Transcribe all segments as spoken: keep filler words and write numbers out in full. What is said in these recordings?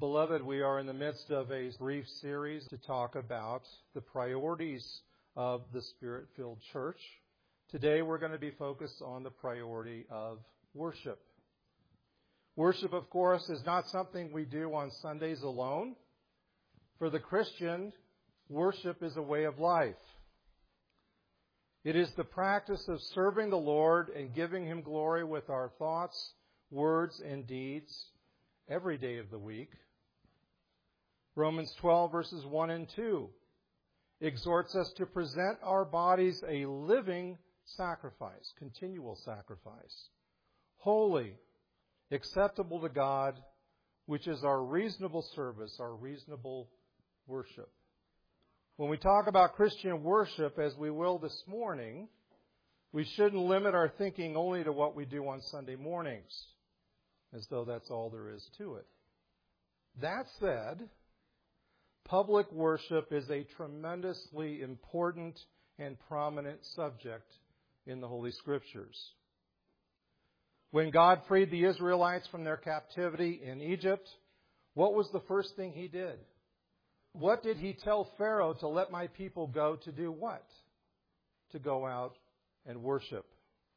Beloved, we are in the midst of a brief series to talk about the priorities of the Spirit-filled church. Today we're going to be focused on the priority of worship. Worship, of course, is not something we do on Sundays alone. For the Christian, worship is a way of life. It is the practice of serving the Lord and giving Him glory with our thoughts, words, and deeds every day of the week. Romans twelve, verses one and two, exhorts us to present our bodies a living sacrifice, continual sacrifice, holy, acceptable to God, which is our reasonable service, our reasonable worship. When we talk about Christian worship, as we will this morning, we shouldn't limit our thinking only to what we do on Sunday mornings, as though that's all there is to it. That said, public worship is a tremendously important and prominent subject in the Holy Scriptures. When God freed the Israelites from their captivity in Egypt, what was the first thing He did? What did He tell Pharaoh to let my people go to do what? To go out and worship.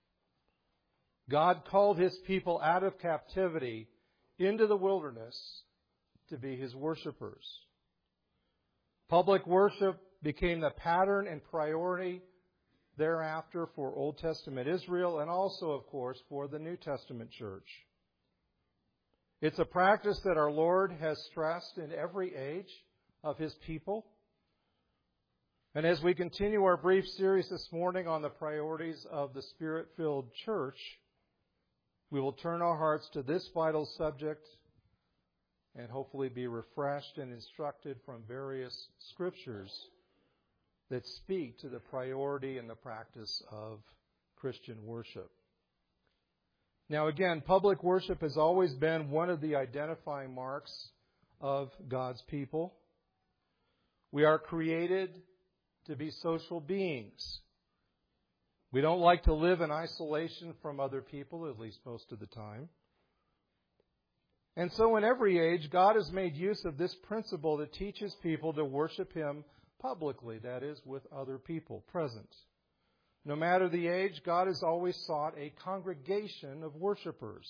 God called His people out of captivity into the wilderness to be His worshipers. Public worship became the pattern and priority thereafter for Old Testament Israel and also, of course, for the New Testament church. It's a practice that our Lord has stressed in every age of His people. And as we continue our brief series this morning on the priorities of the Spirit-filled church, we will turn our hearts to this vital subject and hopefully be refreshed and instructed from various scriptures that speak to the priority and the practice of Christian worship. Now again, public worship has always been one of the identifying marks of God's people. We are created to be social beings. We don't like to live in isolation from other people, at least most of the time. And so in every age, God has made use of this principle that teaches people to worship Him publicly, that is, with other people present. No matter the age, God has always sought a congregation of worshipers.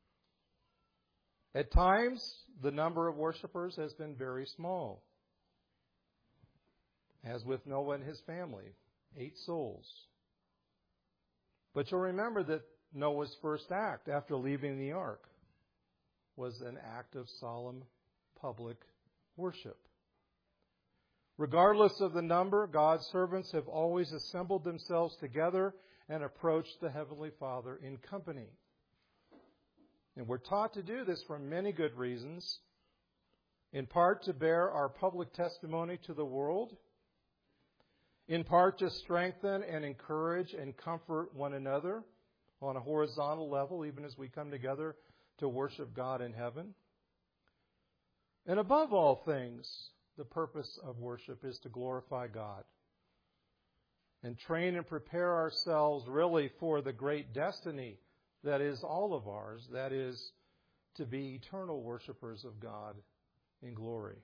At times, the number of worshipers has been very small, as with Noah and his family, eight souls. But you'll remember that Noah's first act after leaving the ark was an act of solemn public worship. Regardless of the number, God's servants have always assembled themselves together and approached the Heavenly Father in company. And we're taught to do this for many good reasons, in part to bear our public testimony to the world, in part to strengthen and encourage and comfort one another on a horizontal level, even as we come together to worship God in heaven. And above all things, the purpose of worship is to glorify God and train and prepare ourselves really for the great destiny that is all of ours, that is to be eternal worshipers of God in glory.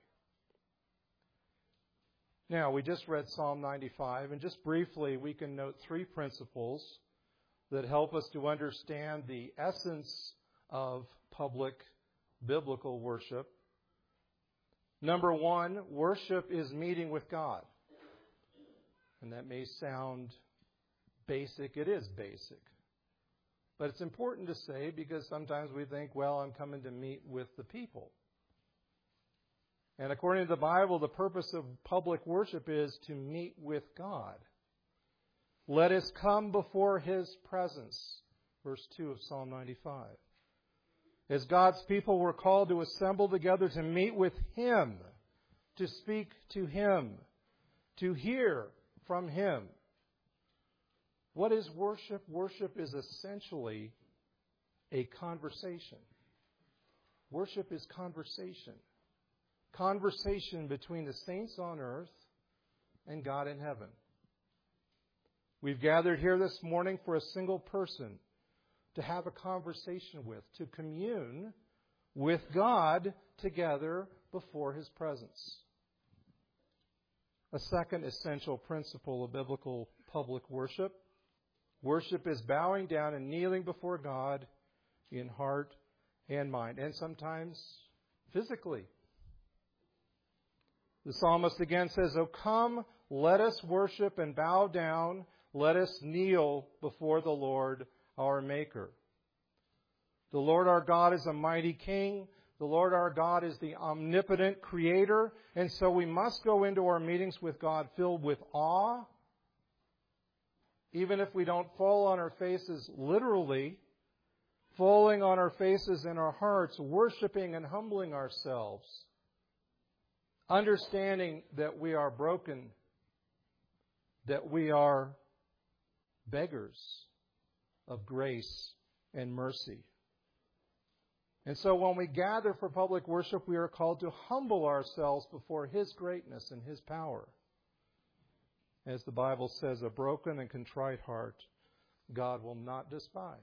Now, we just read Psalm ninety-five, and just briefly we can note three principles that help us to understand the essence of public biblical worship. Number one, worship is meeting with God. And that may sound basic. It is basic. But it's important to say because sometimes we think, well, I'm coming to meet with the people. And according to the Bible, the purpose of public worship is to meet with God. Let us come before His presence. Verse two of Psalm ninety-five. As God's people were called to assemble together to meet with Him, to speak to Him, to hear from Him. What is worship? Worship is essentially a conversation. Worship is conversation. Conversation between the saints on earth and God in heaven. We've gathered here this morning for a single person to have a conversation with, to commune with God together before His presence. A second essential principle of biblical public worship. Worship is bowing down and kneeling before God in heart and mind, and sometimes physically. The psalmist again says, "O come, let us worship and bow down. Let us kneel before the Lord our Maker." The Lord our God is a mighty King. The Lord our God is the omnipotent Creator. And so we must go into our meetings with God filled with awe. Even if we don't fall on our faces literally, falling on our faces in our hearts, worshiping and humbling ourselves, understanding that we are broken, that we are beggars of grace and mercy. And so when we gather for public worship, we are called to humble ourselves before His greatness and His power. As the Bible says, a broken and contrite heart God will not despise.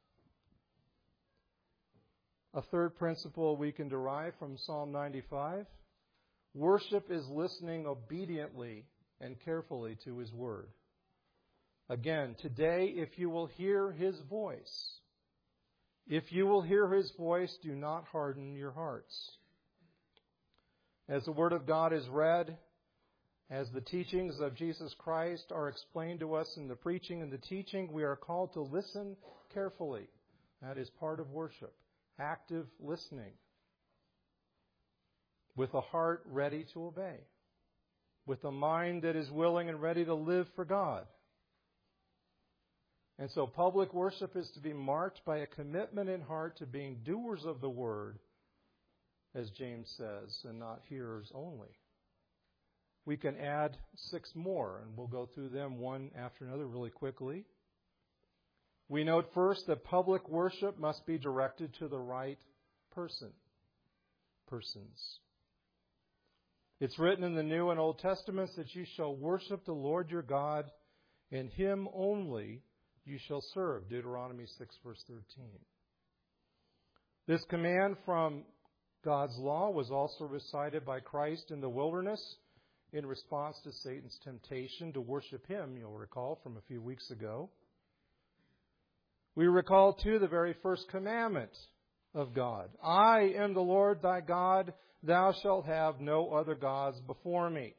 A third principle we can derive from Psalm ninety-five. Worship is listening obediently and carefully to His Word. Again, today, if you will hear His voice, if you will hear His voice, do not harden your hearts. As the Word of God is read, as the teachings of Jesus Christ are explained to us in the preaching and the teaching, we are called to listen carefully. That is part of worship. Active listening. With a heart ready to obey. With a mind that is willing and ready to live for God. And so public worship is to be marked by a commitment in heart to being doers of the Word, as James says, and not hearers only. We can add six more, and we'll go through them one after another really quickly. We note first that public worship must be directed to the right person, persons. It's written in the New and Old Testaments that you shall worship the Lord your God, and Him only you shall serve. Deuteronomy six, verse thirteen. This command from God's law was also recited by Christ in the wilderness in response to Satan's temptation to worship Him, you'll recall from a few weeks ago. We recall, too, the very first commandment of God. I am the Lord thy God, thou shalt have no other gods before me.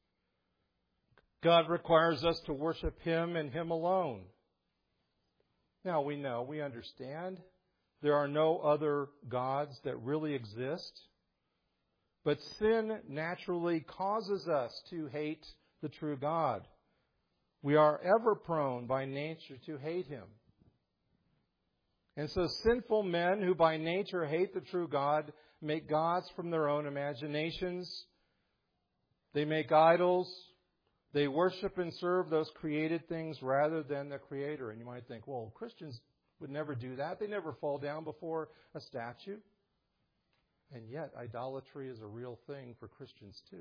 God requires us to worship Him and Him alone. Now, we know, we understand, there are no other gods that really exist. But sin naturally causes us to hate the true God. We are ever prone by nature to hate Him. And so sinful men who by nature hate the true God make gods from their own imaginations. They make idols. They worship and serve those created things rather than the Creator. And you might think, well, Christians would never do that. They never fall down before a statue. And yet, idolatry is a real thing for Christians too.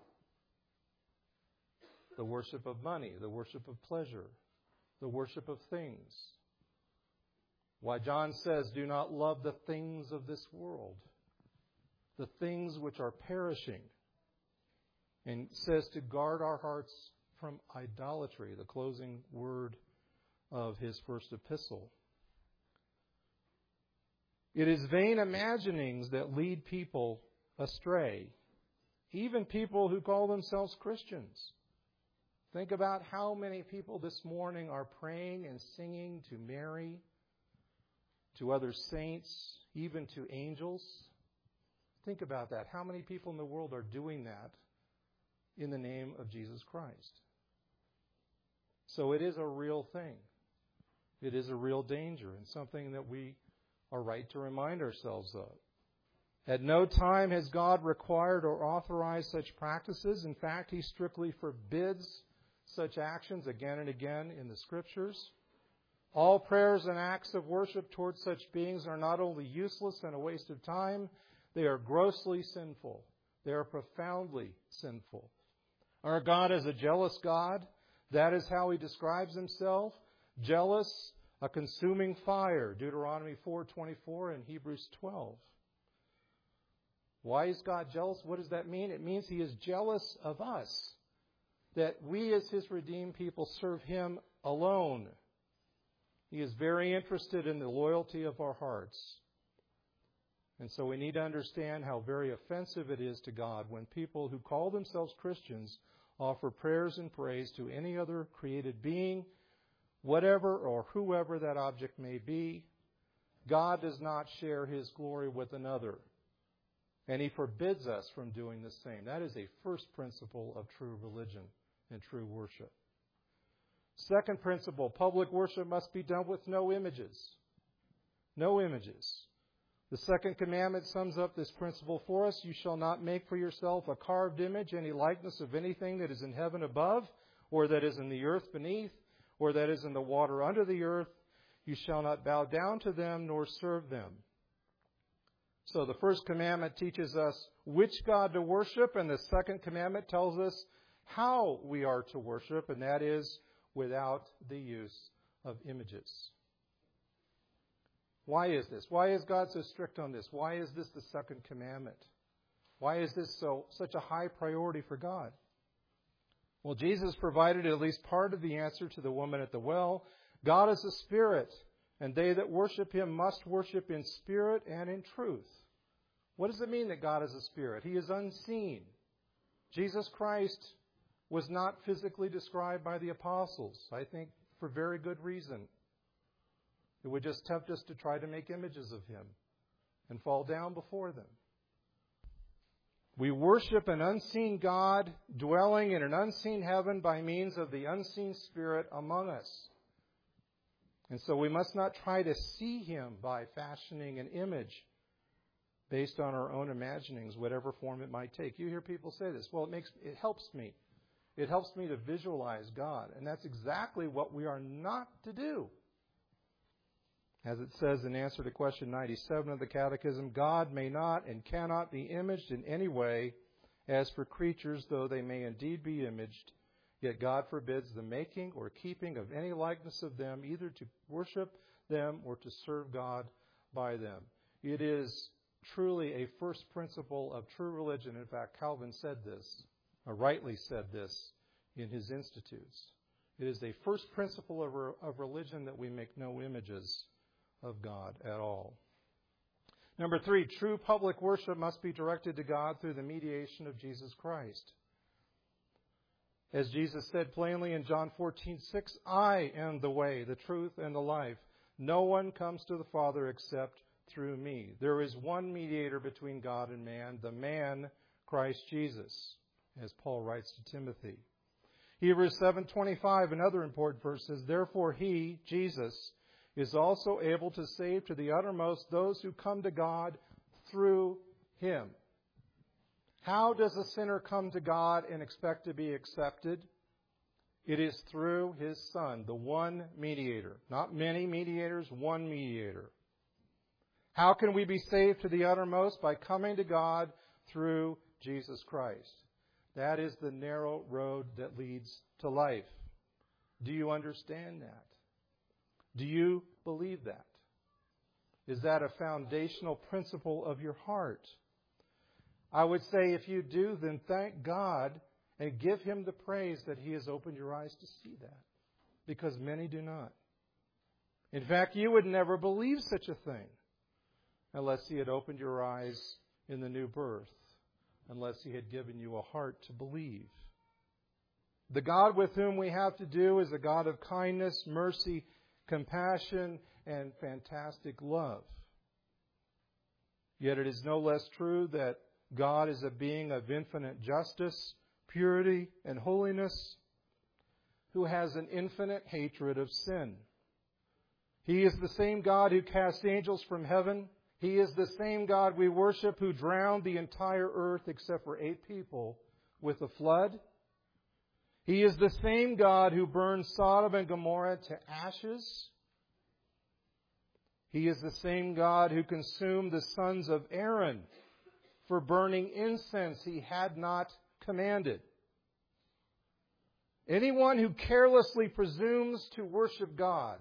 The worship of money, the worship of pleasure, the worship of things. Why John says, do not love the things of this world, the things which are perishing. And says to guard our hearts from idolatry, the closing word of his first epistle. It is vain imaginings that lead people astray, even people who call themselves Christians. Think about how many people this morning are praying and singing to Mary, to other saints, even to angels. Think about that. How many people in the world are doing that in the name of Jesus Christ? So it is a real thing. It is a real danger and something that we are right to remind ourselves of. At no time has God required or authorized such practices. In fact, He strictly forbids such actions again and again in the Scriptures. All prayers and acts of worship towards such beings are not only useless and a waste of time, they are grossly sinful. They are profoundly sinful. Our God is a jealous God. That is how He describes Himself. Jealous, a consuming fire, Deuteronomy four twenty-four and Hebrews twelve. Why is God jealous? What does that mean? It means He is jealous of us, that we as His redeemed people serve Him alone. He is very interested in the loyalty of our hearts. And so we need to understand how very offensive it is to God when people who call themselves Christians offer prayers and praise to any other created being, whatever or whoever that object may be. God does not share His glory with another. And He forbids us from doing the same. That is a first principle of true religion and true worship. Second principle, public worship must be done with no images. No images. The second commandment sums up this principle for us. You shall not make for yourself a carved image, any likeness of anything that is in heaven above, or that is in the earth beneath, or that is in the water under the earth. You shall not bow down to them nor serve them. So the first commandment teaches us which God to worship, and the second commandment tells us how we are to worship, and that is without the use of images. Why is this? Why is God so strict on this? Why is this the second commandment? Why is this so such a high priority for God? Well, Jesus provided at least part of the answer to the woman at the well. God is a spirit, and they that worship Him must worship in spirit and in truth. What does it mean that God is a spirit? He is unseen. Jesus Christ was not physically described by the apostles, I think for very good reason. It would just tempt us to try to make images of Him and fall down before them. We worship an unseen God dwelling in an unseen heaven by means of the unseen Spirit among us. And so we must not try to see Him by fashioning an image based on our own imaginings, whatever form it might take. You hear people say this. Well, it makes it helps me. It helps me to visualize God. And that's exactly what we are not to do. As it says in answer to question ninety-seven of the Catechism, God may not and cannot be imaged in any way. As for creatures, though they may indeed be imaged, yet God forbids the making or keeping of any likeness of them, either to worship them or to serve God by them. It is truly a first principle of true religion. In fact, Calvin said this, or rightly said this, in his Institutes. It is a first principle of, re- of religion that we make no images of God at all. Number three, true public worship must be directed to God through the mediation of Jesus Christ. As Jesus said plainly in John fourteen six, I am the way, the truth, and the life. No one comes to the Father except through me. There is one mediator between God and man, the man, Christ Jesus, as Paul writes to Timothy. Hebrews seven twenty-five, another important verse, says, therefore He, Jesus, is also able to save to the uttermost those who come to God through Him. How does a sinner come to God and expect to be accepted? It is through His Son, the one mediator. Not many mediators, one mediator. How can we be saved to the uttermost? By coming to God through Jesus Christ. That is the narrow road that leads to life. Do you understand that? Do you believe that? Is that a foundational principle of your heart? I would say if you do, then thank God and give Him the praise that He has opened your eyes to see that. Because many do not. In fact, you would never believe such a thing unless He had opened your eyes in the new birth, unless He had given you a heart to believe. The God with whom we have to do is a God of kindness, mercy, compassion, and fantastic love. Yet it is no less true that God is a being of infinite justice, purity, and holiness, who has an infinite hatred of sin. He is the same God who cast angels from heaven. He is the same God we worship who drowned the entire earth except for eight people with a flood. He is the same God who burned Sodom and Gomorrah to ashes. He is the same God who consumed the sons of Aaron for burning incense He had not commanded. Anyone who carelessly presumes to worship God,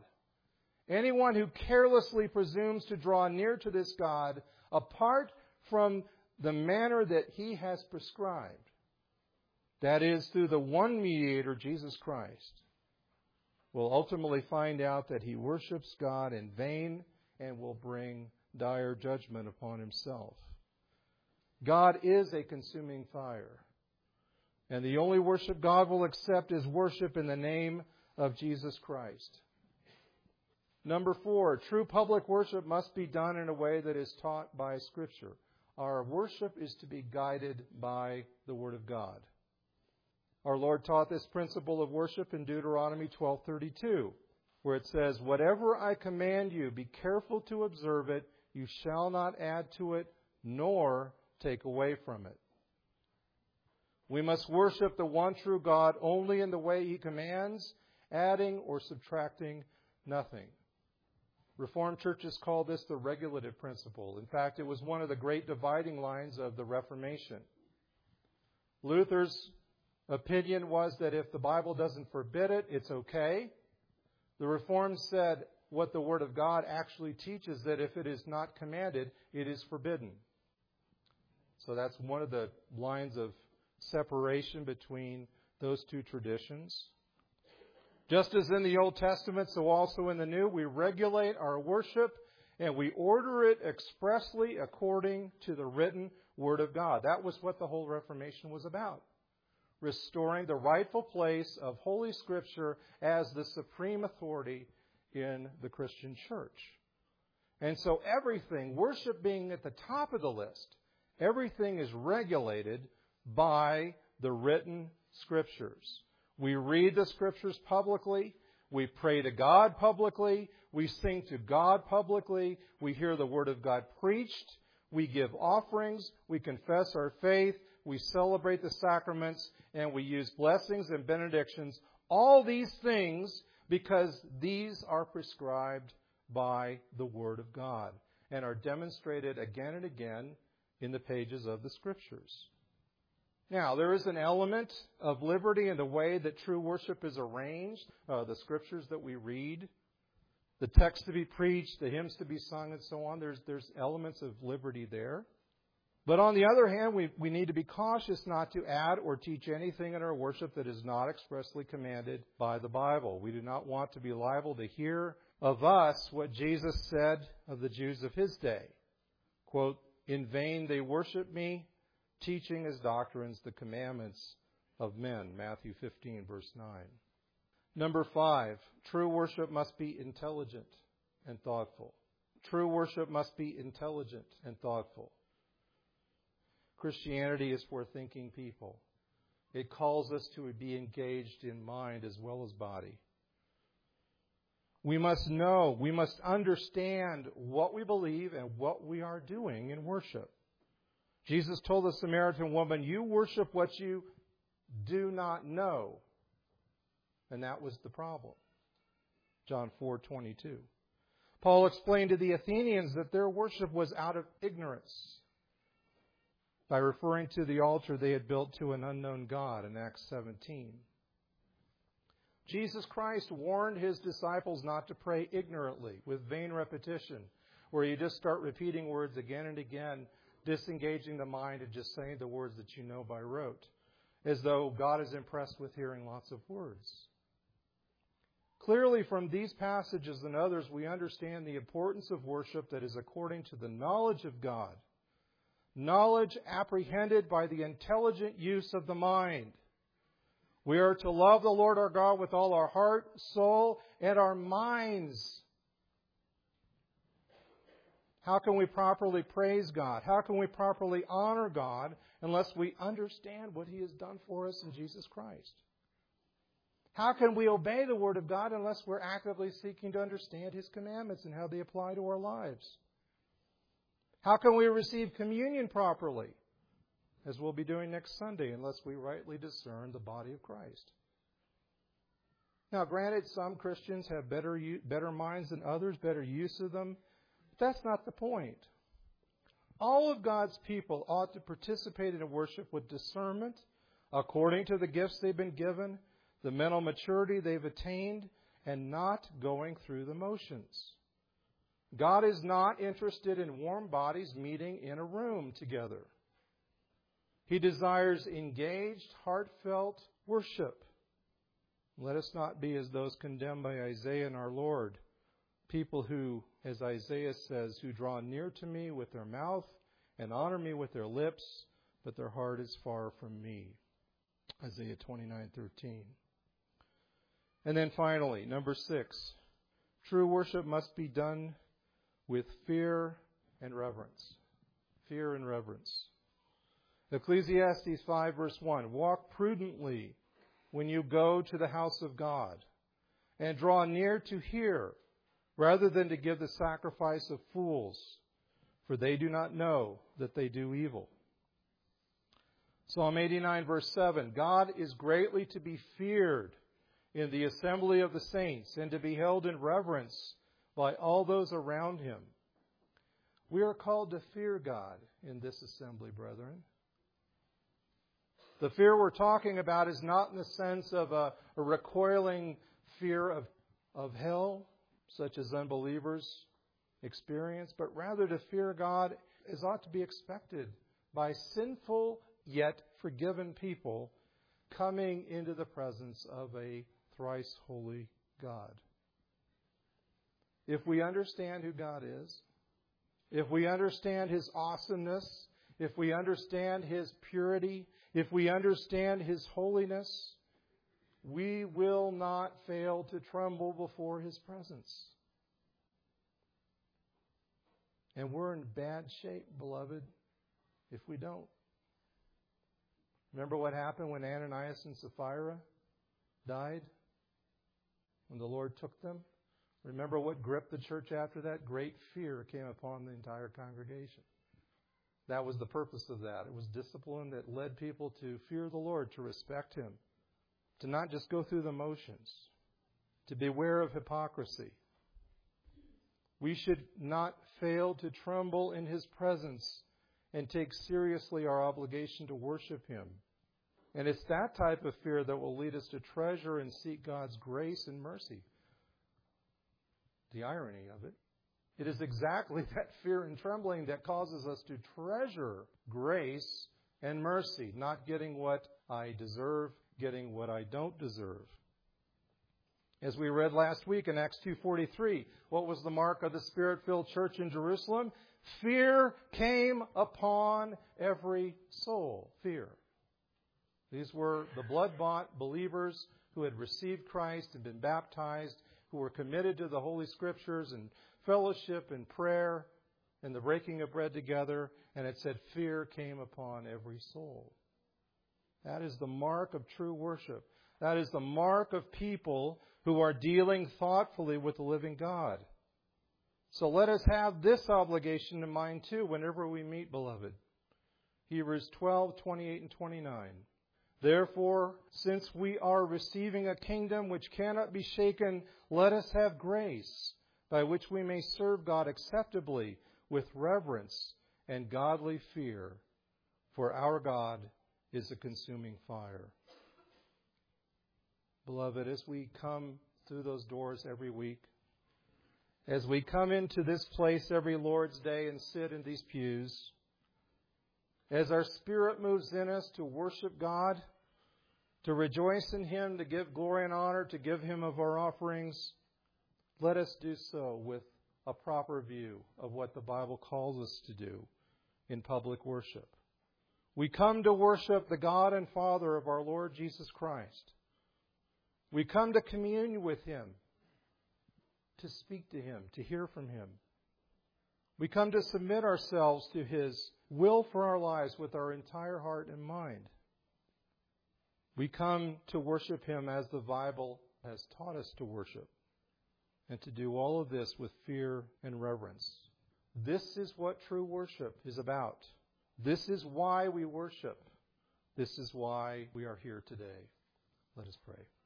anyone who carelessly presumes to draw near to this God apart from the manner that He has prescribed, that is, through the one mediator, Jesus Christ, will ultimately find out that he worships God in vain and will bring dire judgment upon himself. God is a consuming fire, and the only worship God will accept is worship in the name of Jesus Christ. Number four, true public worship must be done in a way that is taught by Scripture. Our worship is to be guided by the Word of God. Our Lord taught this principle of worship in Deuteronomy twelve thirty-two, where it says, "Whatever I command you, be careful to observe it. You shall not add to it, nor take away from it." We must worship the one true God only in the way He commands, adding or subtracting nothing. Reformed churches call this the regulative principle. In fact, it was one of the great dividing lines of the Reformation. Luther's opinion was that if the Bible doesn't forbid it, it's okay. The Reformed said what the Word of God actually teaches, that if it is not commanded, it is forbidden. So that's one of the lines of separation between those two traditions. Just as in the Old Testament, so also in the New, we regulate our worship and we order it expressly according to the written Word of God. That was what the whole Reformation was about. Restoring the rightful place of Holy Scripture as the supreme authority in the Christian church. And so everything, worship being at the top of the list, everything is regulated by the written Scriptures. We read the Scriptures publicly. We pray to God publicly. We sing to God publicly. We hear the Word of God preached. We give offerings. We confess our faith. We celebrate the sacraments. And we use blessings and benedictions. All these things because these are prescribed by the Word of God and are demonstrated again and again in the pages of the Scriptures. Now, there is an element of liberty in the way that true worship is arranged, uh, the Scriptures that we read, the text to be preached, the hymns to be sung, and so on. There's, there's elements of liberty there. But on the other hand, we, we need to be cautious not to add or teach anything in our worship that is not expressly commanded by the Bible. We do not want to be liable to hear of us what Jesus said of the Jews of His day. Quote, "In vain they worship me, teaching as doctrines the commandments of men." Matthew fifteen, verse nine. Number five, true worship must be intelligent and thoughtful. True worship must be intelligent and thoughtful. Christianity is for thinking people. It calls us to be engaged in mind as well as body. We must know, we must understand what we believe and what we are doing in worship. Jesus told the Samaritan woman, "You worship what you do not know." And that was the problem. John four twenty-two. Paul explained to the Athenians that their worship was out of ignorance by referring to the altar they had built to an unknown God in Acts seventeen. Jesus Christ warned His disciples not to pray ignorantly with vain repetition, where you just start repeating words again and again, disengaging the mind and just saying the words that you know by rote, as though God is impressed with hearing lots of words. Clearly, from these passages and others, we understand the importance of worship that is according to the knowledge of God. Knowledge apprehended by the intelligent use of the mind. We are to love the Lord our God with all our heart, soul, and our minds. How can we properly praise God? How can we properly honor God unless we understand what He has done for us in Jesus Christ? How can we obey the Word of God unless we're actively seeking to understand His commandments and how they apply to our lives? How can we receive communion properly, as we'll be doing next Sunday, unless we rightly discern the body of Christ? Now, granted, some Christians have better better minds than others, better use of them. But that's not the point. All of God's people ought to participate in worship with discernment, according to the gifts they've been given, the mental maturity they've attained, and not going through the motions. God is not interested in warm bodies meeting in a room together. He desires engaged, heartfelt worship. Let us not be as those condemned by Isaiah and our Lord, people who, as Isaiah says, who draw near to me with their mouth and honor me with their lips, but their heart is far from me. Isaiah twenty-nine thirteen. And then finally, number six, true worship must be done with fear and reverence. Fear and reverence. Ecclesiastes five verse one, walk prudently when you go to the house of God, and draw near to hear, rather than to give the sacrifice of fools, for they do not know that they do evil. Psalm eighty-nine verse seven, God is greatly to be feared in the assembly of the saints, and to be held in reverence by all those around him. We are called to fear God in this assembly, brethren. The fear we're talking about is not in the sense of a, a recoiling fear of, of hell, such as unbelievers experience, but rather to fear God as ought to be expected by sinful yet forgiven people coming into the presence of a thrice holy God. If we understand who God is, if we understand His awesomeness, if we understand His purity, if we understand His holiness, we will not fail to tremble before His presence. And we're in bad shape, beloved, if we don't. Remember what happened when Ananias and Sapphira died? When the Lord took them? Remember what gripped the church after that? Great fear came upon the entire congregation. That was the purpose of that. It was discipline that led people to fear the Lord, to respect Him, to not just go through the motions, to beware of hypocrisy. We should not fail to tremble in His presence and take seriously our obligation to worship Him. And it's that type of fear that will lead us to treasure and seek God's grace and mercy. The irony of it. It is exactly that fear and trembling that causes us to treasure grace and mercy, not getting what I deserve, getting what I don't deserve. As we read last week in Acts two forty-three, what was the mark of the Spirit-filled church in Jerusalem? Fear came upon every soul. Fear. These were the blood-bought believers who had received Christ and been baptized, who were committed to the Holy Scriptures and fellowship and prayer and the breaking of bread together. And it said fear came upon every soul. That is the mark of true worship. That is the mark of people who are dealing thoughtfully with the living God. So let us have this obligation in mind too whenever we meet, beloved. Hebrews twelve, twenty-eight and twenty-nine. Therefore, since we are receiving a kingdom which cannot be shaken, let us have grace by which we may serve God acceptably with reverence and godly fear. For our God is a consuming fire. Beloved, as we come through those doors every week, as we come into this place every Lord's Day and sit in these pews, as our spirit moves in us to worship God, to rejoice in Him, to give glory and honor, to give Him of our offerings, let us do so with a proper view of what the Bible calls us to do in public worship. We come to worship the God and Father of our Lord Jesus Christ. We come to commune with Him, to speak to Him, to hear from Him. We come to submit ourselves to His will for our lives with our entire heart and mind. We come to worship Him as the Bible has taught us to worship, and to do all of this with fear and reverence. This is what true worship is about. This is why we worship. This is why we are here today. Let us pray.